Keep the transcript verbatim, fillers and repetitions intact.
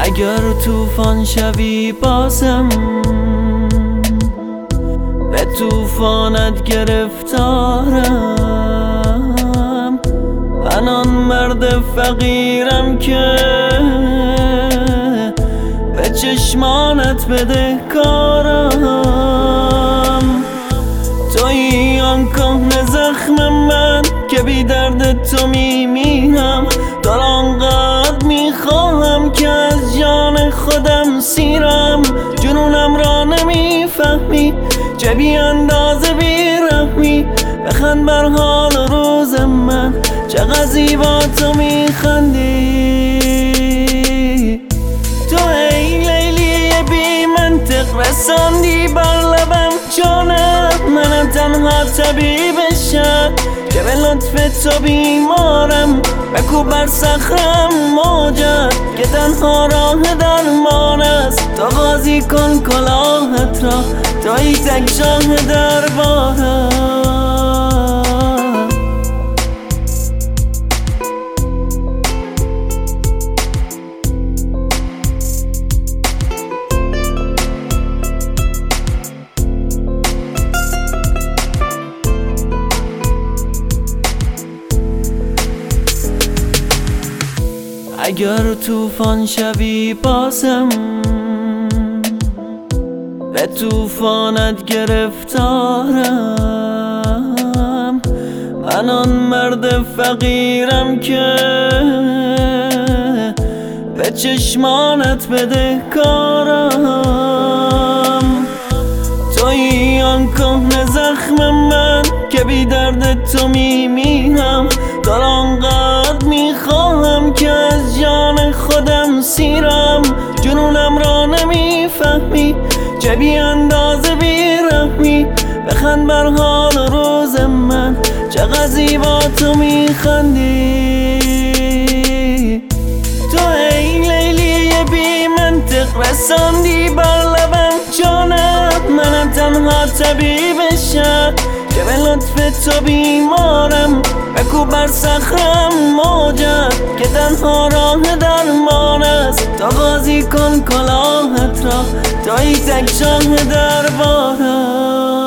اگر طوفان شوی بازم به طوفانت گرفتارم. من آن مرد فقیرم که به چشمانت بدهکارم. تویی آن کهنه زخم من که بی درد تو میمیرم. دار آنقدر میخواهم که از جان خودم سیرم. جنونم را نمیفهمی چه بی اندازه بیرحمی. بخند بر حال روز من چقدر زیبا تو میخندی. تو ای لیلی بی منطق رساندی بر لبم جانم. منم تنها طبیبشم که به لطف تو بیمارم. بکو بر صخرم موجت که تنها راه درمان است. تا قاضی کن کلاهت را تویی تک شاه دربارم. اگر طوفان شوی بازم به طوفانت گرفتارم. من آن مرد فقیرم که به چشمانت بدهکارم. تویی آن کهنه زخم من که بی درد تو میمیرم. دار آنقدر میخواهم که از جان خودم سیرم. جنونم را نمیفهمی چه بی اندازه بیرحمی. بخند بر حال روز من چقدر زیبا تو میخندی. تو ای لیلی بی منطق رساندی بر لبم جانم. منم تنها طبیبشم که به لطف تو بیمارم. بکو بر صخرم موجت که تنها راه درمان است. تا قاضی کن کلاهت را تویی تک شاه دربارم.